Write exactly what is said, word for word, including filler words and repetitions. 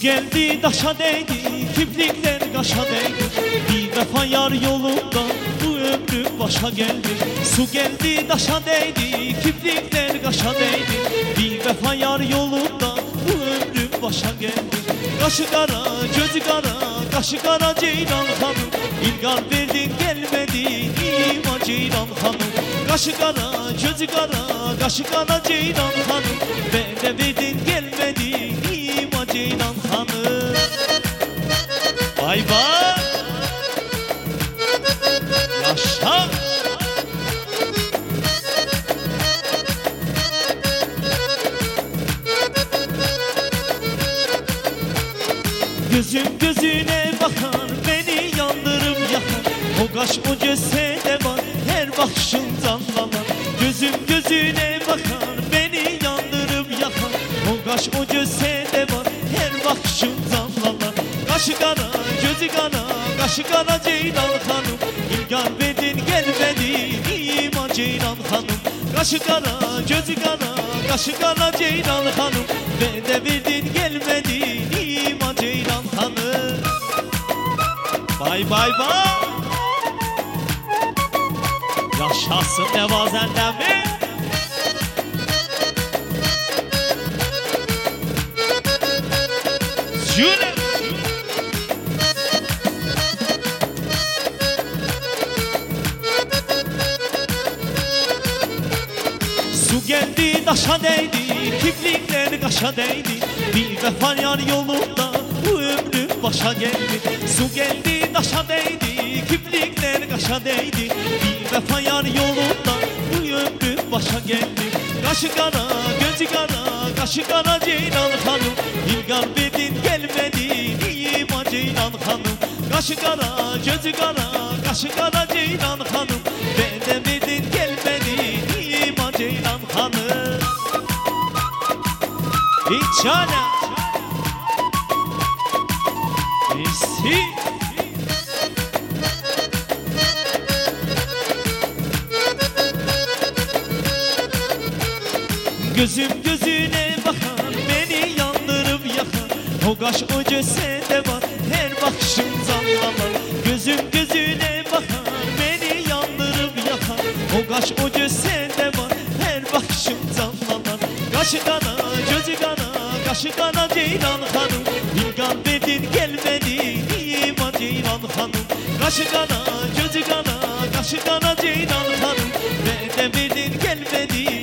geldi daşa değdi, kiprikler kaşa değdi. Bir vefa yar yolunda bu ömrüm başa geldi. Su geldi daşa değdi, kiprikler kaşa değdi. Bir vefa yar yolunda bu ömrüm başa geldi. Kaşı kara, gözü kara, kaşı kara Ceylan hanım. İlgar verdin gelmedin İma Ceylan hanım. Kaşı kara, gözü kara, kaşı kara Ceylan hanım. Bana verdin gelmedin İma Ceylan hanım. Vay vay, yaşa. Gözüm gözüne bakar, beni yandırıp yakar. O kaş o cesede var, her bakışından anlar. Gözüm gözüne bakar, beni yandırıp yakar. O kaş o cesede var, her bakışından anlar. Kaşı kara, gözü kara, kaşı kara Ceylan hanım. İlgar verdin gelmedin İma Ceylan hanım. Kaşı kara, gözü kara, kaşı kara Ceylan hanım. Bana verdin gelmedin İma Ceylan hanım. Vay vay vay, yaşasın Nevazen'den mi? Şöyle. Su geldi daşa değdi, kiprikler kaşa değdi. Bir vefa yar yolunda bu ömrüm başa geldi. Su geldi daşa değdi, kiprikler kaşa değdi. Bir vefa yar yolunda bu ömrüm başa geldi. Kaşı kara, gözü kara, kaşı kara Ceylan hanım. İlgar verdin gelmedin İma Ceylan hanım. Kaşı kara, gözü kara, kaşı kara Ceylan hanım. Bana verdin gelmedin İma Ceylan hanım. Bir çare Birisi gözüm gözüne bakar, beni yandırıp yakar. O kaş o cesede var, her bakışımdan anlar. Gözüm gözüne bakar, beni yandırıp yakar. O kaş o cesede var, her bakışımdan anlar. Kaşı kara, gözü kara, kaşı kara Ceylan hanım. İlgar verdin gelmedin İma Ceylan hanım. Kaşı kara, gözü kara, kaşı kara Ceylan hanım. Bana verdin gelmedin